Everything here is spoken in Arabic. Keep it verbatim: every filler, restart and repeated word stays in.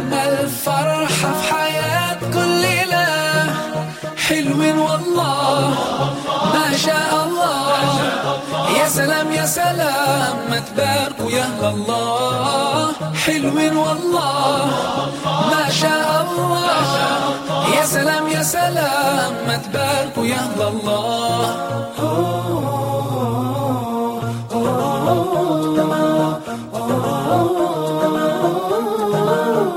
الفرحة في حياة كل ليلة، حلوين والله ما شاء الله. يا سلام يا سلام ما تباركوا يا أهل الله، حلوين والله ما شاء الله. يا سلام يا سلام ما تباركوا يا أهل الله.